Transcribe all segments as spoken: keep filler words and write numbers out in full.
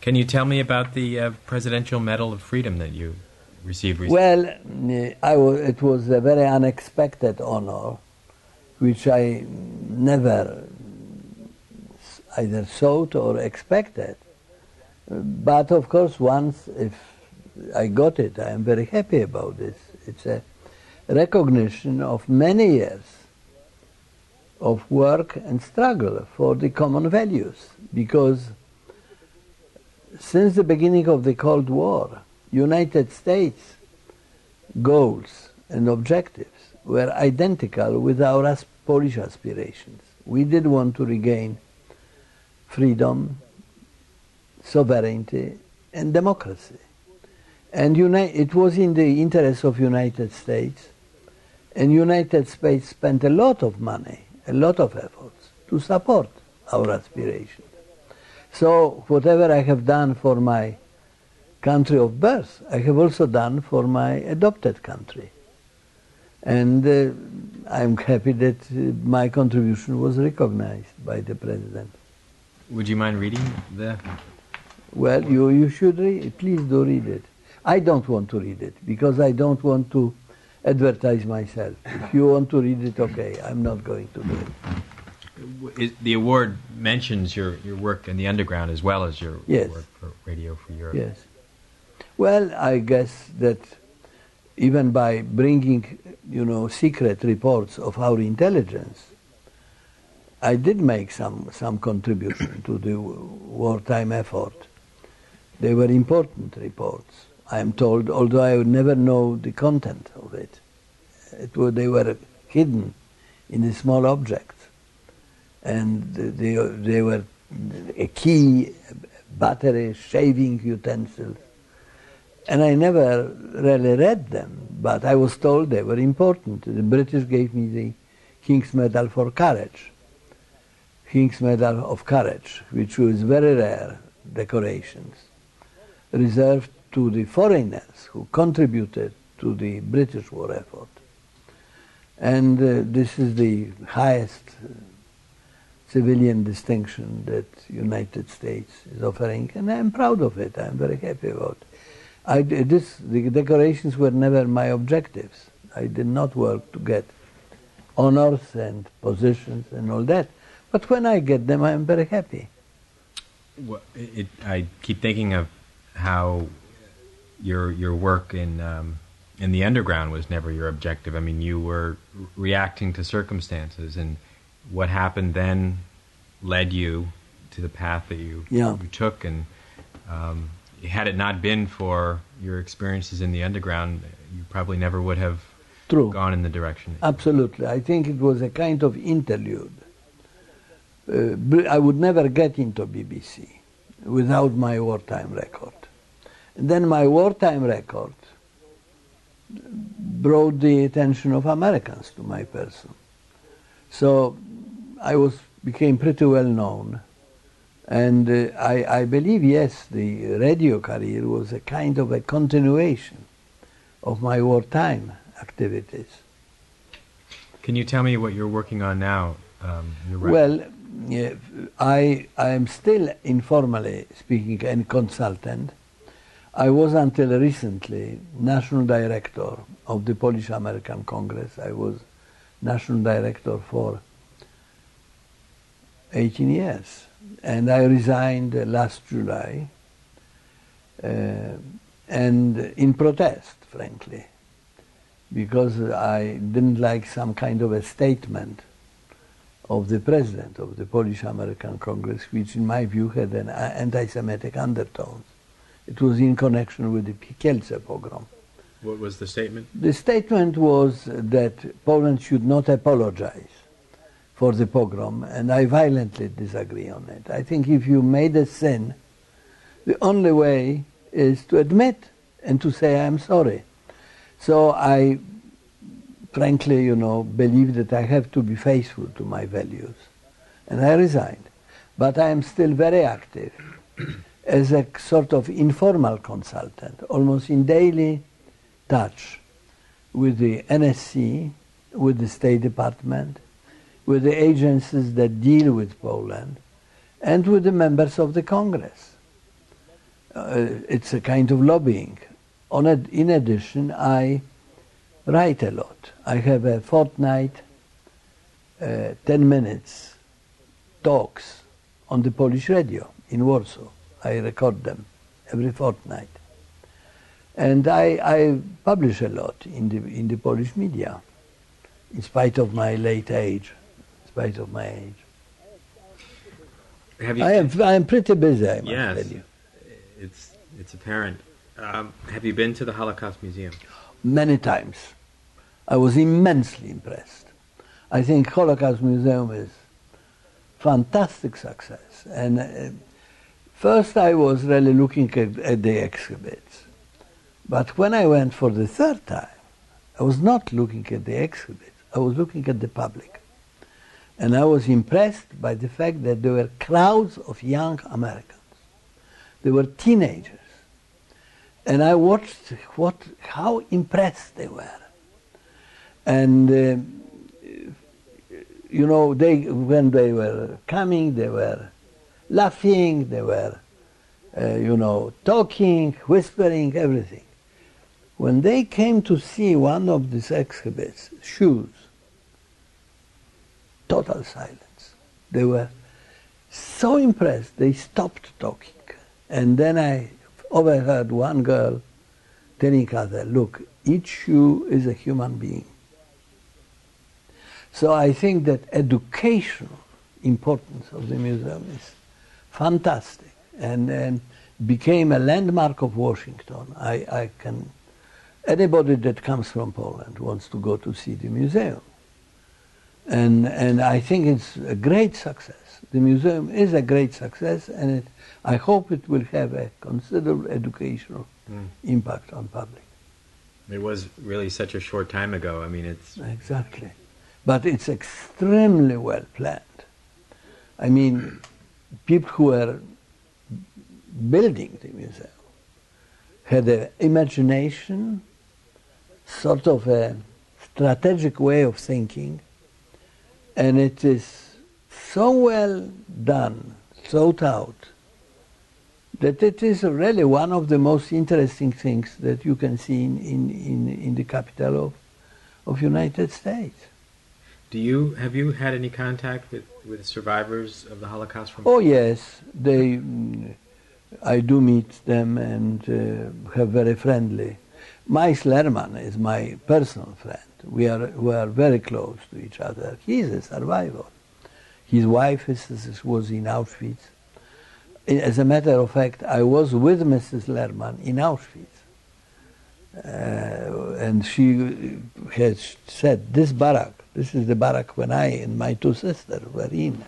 Can you tell me about the uh, Presidential Medal of Freedom that you received recently? Well, I w- it was a very unexpected honor, which I never either thought or expected. But of course, once if I got it, I am very happy about this. It's a recognition of many years of work and struggle for the common values, because since the beginning of the Cold War, United States goals and objectives were identical with our as Polish aspirations. We did want to regain freedom, sovereignty, and democracy. And uni- it was in the interest of United States, and United States spent a lot of money, a lot of efforts to support our aspirations. So whatever I have done for my country of birth, I have also done for my adopted country. And uh, I'm happy that uh, my contribution was recognized by the President. Would you mind reading the... Well, you, you should read, please do read it. I don't want to read it, because I don't want to advertise myself. If you want to read it, okay, I'm not going to do it. It, the award mentions your, your work in the underground as well as your Yes. work for Radio Free Europe. Yes. Well, I guess that even by bringing, you know, secret reports of our intelligence, I did make some, some contribution to the wartime effort. They were important reports, I am told, although I would never know the content of it. It were, they were hidden in the small objects. And they, they were a key, battery, shaving utensils. And I never really read them, but I was told they were important. The British gave me the King's Medal for Courage, King's Medal of Courage, which was very rare decorations, reserved to the foreigners who contributed to the British war effort. And uh, this is the highest uh, civilian distinction that United States is offering, and I'm proud of it. I'm very happy about it. I, this, the decorations were never my objectives. I did not work to get honors and positions and all that. But when I get them, I'm very happy. Well, it, I keep thinking of how your your work in um, in the underground was never your objective. I mean, you were reacting to circumstances, and what happened then led you to the path that you, yeah. you took. And um, had it not been for your experiences in the underground, you probably never would have True. gone in the direction. Absolutely. I think it was a kind of interlude. Uh, I would never get into B B C without my wartime record. And then my wartime record brought the attention of Americans to my person. So I was became pretty well known. And uh, I, I believe, yes, the radio career was a kind of a continuation of my wartime activities. Can you tell me what you're working on now? Um, well, yeah, I, I am still, informally speaking, a consultant. I was until recently National Director of the Polish-American Congress. I was National Director for eighteen years. And I resigned last July, uh, and in protest, frankly, because I didn't like some kind of a statement of the president of the Polish-American Congress, which in my view had an anti-Semitic undertones. It was in connection with the Kielce pogrom. What was the statement? The statement was that Poland should not apologize for the pogrom, and I violently disagree on it. I think if you made a sin, the only way is to admit and to say, I'm sorry. So I, frankly, you know, believe that I have to be faithful to my values, and I resigned. But I am still very active as a sort of informal consultant, almost in daily touch with the N S C, with the State Department, with the agencies that deal with Poland, and with the members of the Congress. uh, it's a kind of lobbying. On a, in addition, I write a lot. I have a fortnight, uh, ten minutes talks on the Polish radio in Warsaw. I record them every fortnight. And I, I publish a lot in the, in the Polish media, in spite of my late age, in spite of my age. Have you I am, I am pretty busy, I must yes, tell you. it's, it's apparent. Um, have you been to the Holocaust Museum? Many times. I was immensely impressed. I think Holocaust Museum is fantastic success. And uh, first I was really looking at, at the exhibits. But when I went for the third time, I was not looking at the exhibits, I was looking at the public. And I was impressed by the fact that there were crowds of young Americans. They were teenagers. And I watched what, how impressed they were. And, uh, you know, they, when they were coming, they were laughing, they were, uh, you know, talking, whispering, everything. When they came to see one of these exhibits, shoes, total silence. They were so impressed, they stopped talking. And then I overheard one girl telling other, look, each shoe is a human being. So I think that educational importance of the museum is fantastic and, and became a landmark of Washington. I, I can, anybody that comes from Poland wants to go to see the museum. And, and I think it's a great success. The museum is a great success, and it, I hope it will have a considerable educational mm. impact on public. It was really such a short time ago. I mean, it's... Exactly. But it's extremely well planned. I mean, people who were building the museum had an imagination, sort of a strategic way of thinking, and it is so well done, thought out, that it is really one of the most interesting things that you can see in, in, in, in the capital of, of United States. Do you, have you had any contact with, with survivors of the Holocaust? From oh yes, they, I do meet them and uh, have very friendly. Mike Lerman is my personal friend. We are, we are very close to each other. He is a survivor. His wife is, is, was in Auschwitz. As a matter of fact, I was with Missus Lerman in Auschwitz. Uh, and she has said, this barrack, this is the barrack when I and my two sisters were in.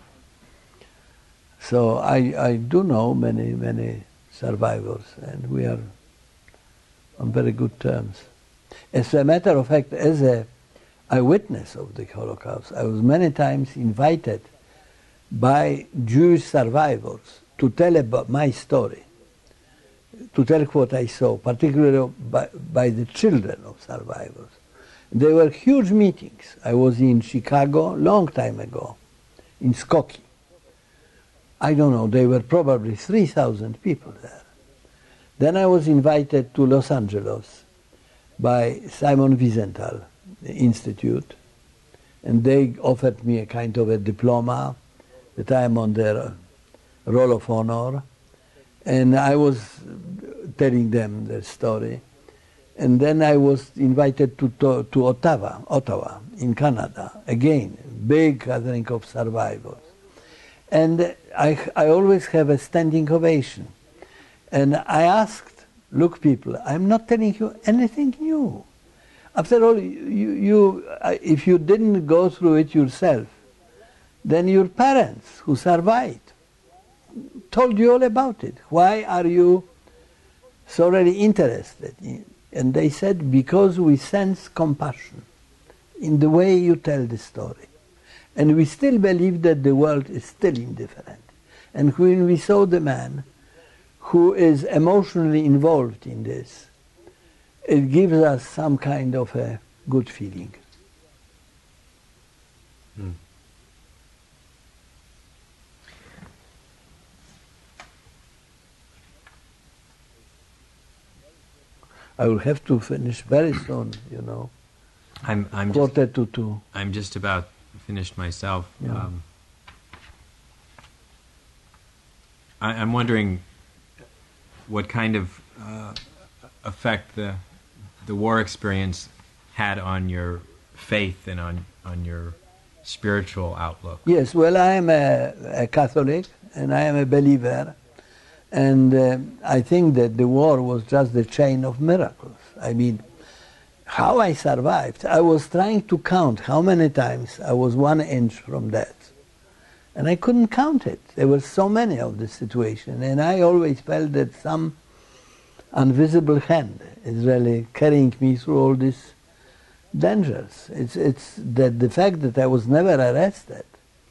So I, I do know many, many survivors, and we are on very good terms. As a matter of fact, as a eyewitness of the Holocaust, I was many times invited by Jewish survivors to tell about my story, to tell what I saw, particularly by, by the children of survivors. There were huge meetings. I was in Chicago long time ago, in Skokie. I don't know, there were probably three thousand people there. Then I was invited to Los Angeles by Simon Wiesenthal Institute, and they offered me a kind of a diploma that I am on their Roll of Honor, and I was telling them the story. And then I was invited to, to, to Ottawa, Ottawa, in Canada, again, big gathering of survivors. And I, I always have a standing ovation. And I asked, look people, I'm not telling you anything new. After all, you, you, if you didn't go through it yourself, then your parents who survived told you all about it. Why are you so really interested in? And they said, because we sense compassion in the way you tell the story. And we still believe that the world is still indifferent. And when we saw the man who is emotionally involved in this, it gives us some kind of a good feeling. Hmm. I will have to finish very soon, you know. I'm I'm Quarter just, to two. I'm just about finished myself. Yeah. Um, I, I'm wondering what kind of uh, effect the the war experience had on your faith and on on your spiritual outlook. Yes, well, I am a, a Catholic and I am a believer, and uh, I think that the war was just the chain of miracles. I mean, how I survived, I was trying to count how many times I was one inch from death, and I couldn't count it. There were so many of this situation, and I always felt that some invisible hand is really carrying me through all these dangers. It's, it's that the fact that I was never arrested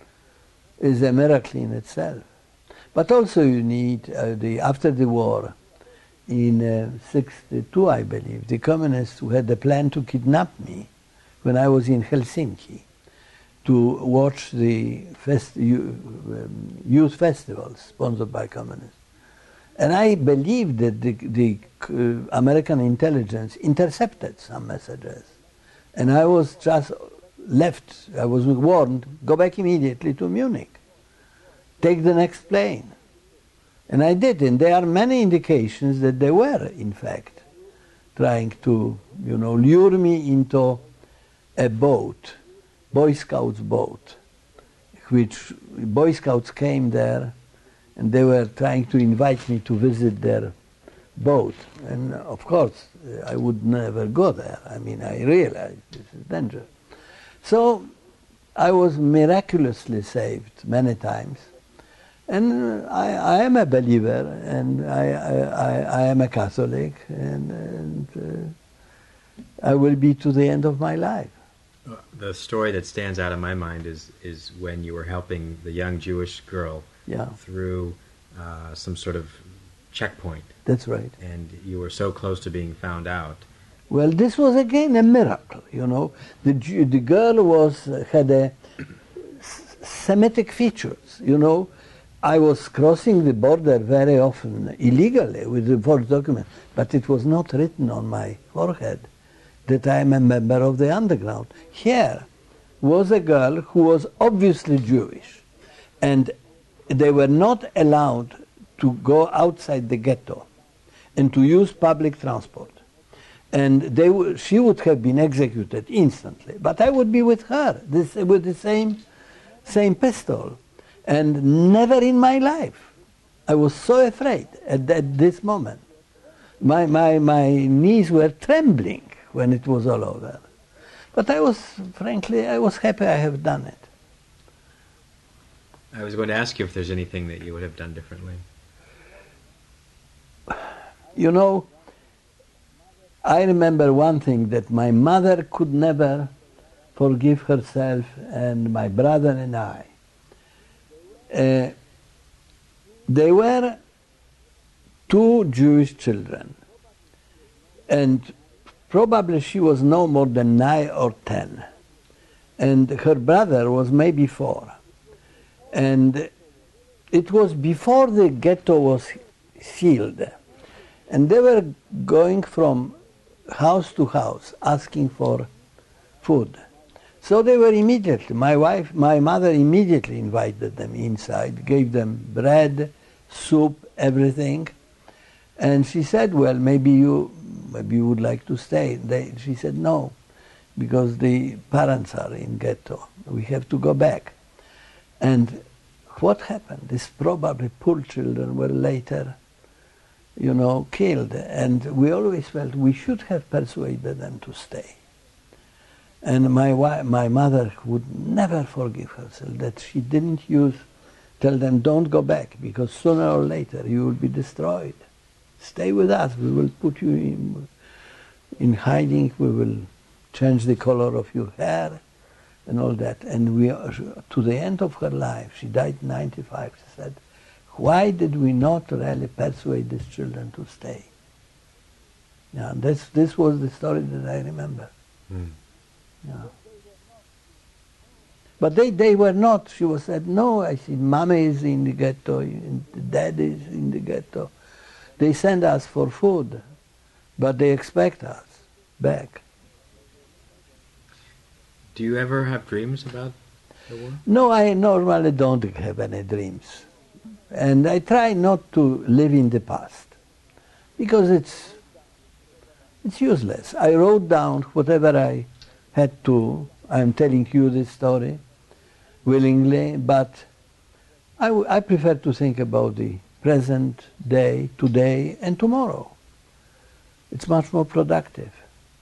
is a miracle in itself. But also you need, uh, the, after the war, in uh, sixty-two, I believe, the communists who had a plan to kidnap me when I was in Helsinki to watch the fest, youth festivals sponsored by communists. And I believe that the, the uh, American intelligence intercepted some messages. And I was just left, I was warned, go back immediately to Munich. Take the next plane. And I did, and there are many indications that they were, in fact, trying to, you know, lure me into a boat, Boy Scouts boat, which Boy Scouts came there, and they were trying to invite me to visit their boat. And of course, I would never go there. I mean, I realized this is danger. So I was miraculously saved many times. And I, I am a believer, and I, I, I am a Catholic, and, and uh, I will be to the end of my life. The story that stands out in my mind is is when you were helping the young Jewish girl Yeah. through uh, some sort of checkpoint. That's right. And you were so close to being found out. Well, this was again a miracle, you know. The, Jew, the girl was, uh, had a Semitic features, you know. I was crossing the border very often illegally with the false document, but it was not written on my forehead that I am a member of the underground. Here was a girl who was obviously Jewish, and they were not allowed to go outside the ghetto and to use public transport. And they w she would have been executed instantly, but I would be with her, this, with the same, same pistol. And never in my life. I was so afraid at, at this moment. My, my, my knees were trembling when it was all over. But I was, frankly, I was happy I have done it. I was going to ask you if there's anything that you would have done differently. You know, I remember one thing, that my mother could never forgive herself, and my brother and I. Uh, they were two Jewish children, and probably she was no more than nine or ten, and her brother was maybe four. And it was before the ghetto was sealed, and they were going from house to house asking for food. So they were immediately, my wife, my mother immediately invited them inside, gave them bread, soup, everything. And she said, well, maybe you, maybe you would like to stay. They, she said, no, because the parents are in ghetto. We have to go back. And what happened? These probably poor children were later, you know, killed. And we always felt we should have persuaded them to stay. And my wife, my mother would never forgive herself that she didn't use, tell them, don't go back, because sooner or later you will be destroyed. Stay with us, we will put you in, in hiding, we will change the color of your hair and all that. And we, to the end of her life, she died ninety-five, she said, why did we not really persuade these children to stay? Yeah, this, this was the story that I remember. Mm. Yeah. But they, they were not, she was said, no, I see, mommy is in the ghetto, dad is in the ghetto. They send us for food. but they expect us back. Do you ever have dreams about the war? No, I normally don't have any dreams. And I try not to live in the past, because it's, it's useless. I wrote down whatever I had to. I'm telling you this story willingly, but I, w- I prefer to think about the present day, today, and tomorrow. It's much more productive.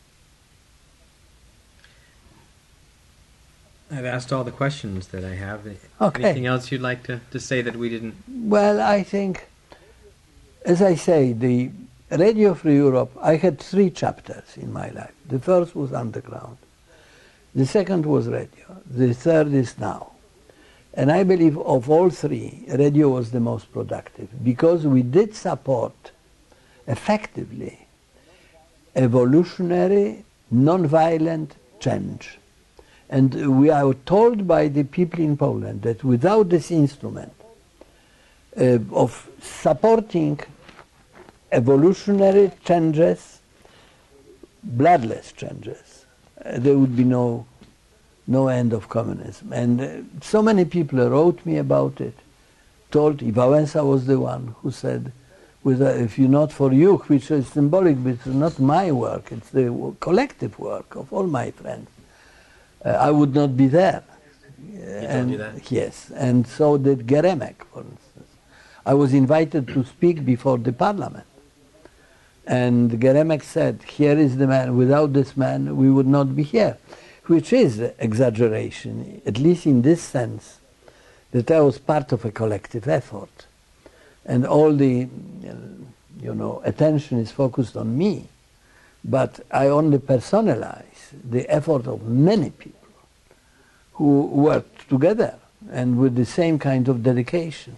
I've asked all the questions that I have. Okay. Anything else you'd like to, to say that we didn't? Well, I think, as I say, the Radio Free Europe, I had three chapters in my life. The first was underground. The second was radio. The third is now. And I believe of all three, radio was the most productive, because we did support effectively evolutionary, non-violent change. And we are told by the people in Poland that without this instrument uh, of supporting evolutionary changes, bloodless changes, uh, there would be no, no end of communism. And uh, so many people wrote me about it, told, Wałęsa was the one who said, with, uh, if you not for you, which is symbolic, but it's not my work, it's the collective work of all my friends, Uh, I would not be there. He and, told you that? Yes, and so did Geremek, for instance. I was invited to speak before the parliament. And Geremek said, here is the man, without this man we would not be here, which is exaggeration, at least in this sense, that I was part of a collective effort. And all the, you know, attention is focused on me. But I only personalize the effort of many people who worked together and with the same kind of dedication.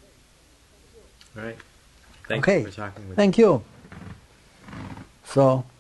All right. Thank Okay. you for talking with me. Thank you. So.